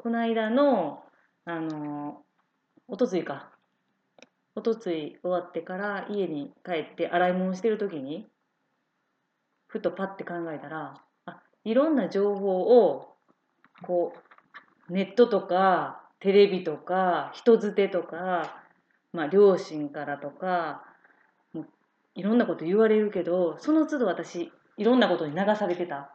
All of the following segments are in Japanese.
この間のおとつい終わってから家に帰って洗い物してる時にふとパッて考えたら、いろんな情報をこうネットとかテレビとか人づてとか、両親からとかもういろんなこと言われるけど、その都度私いろんなことに流されてた。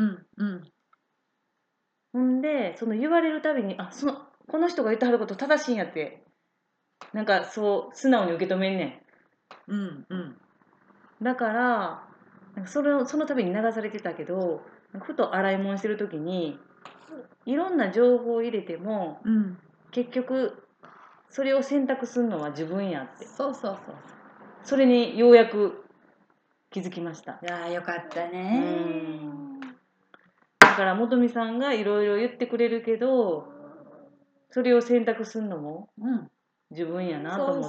ほんでその言われるたびにこの人が言ってはること正しいんやってなんかそう素直に受け止めんねん。だからそのたびに流されてたけど、ふと洗い物してる時にいろんな情報を入れても、結局それを選択するのは自分やって。それにようやく気づきました。 いやよかったね。 だから元美さんがいろいろ言ってくれるけど、それを選択するのも自分やなと思って。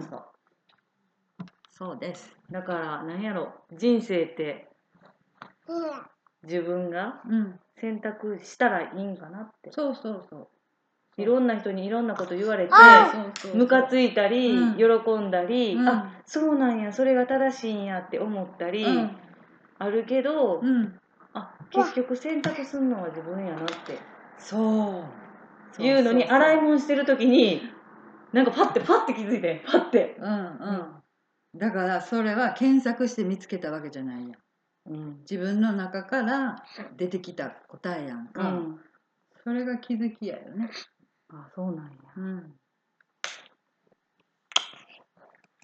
そうです。 だから何やろ、人生って自分が選択したらいいんかなって。いろんな人にいろんなこと言われてムカついたり喜んだり、そうなんや、それが正しいんやって思ったりあるけど、結局選択するのは自分やなっていうのに、洗い物してる時になんかパッて気づいて、パッて。 だからそれは検索して見つけたわけじゃないやん。自分の中から出てきた答えやんか。それが気づきやよね。 そうなんや。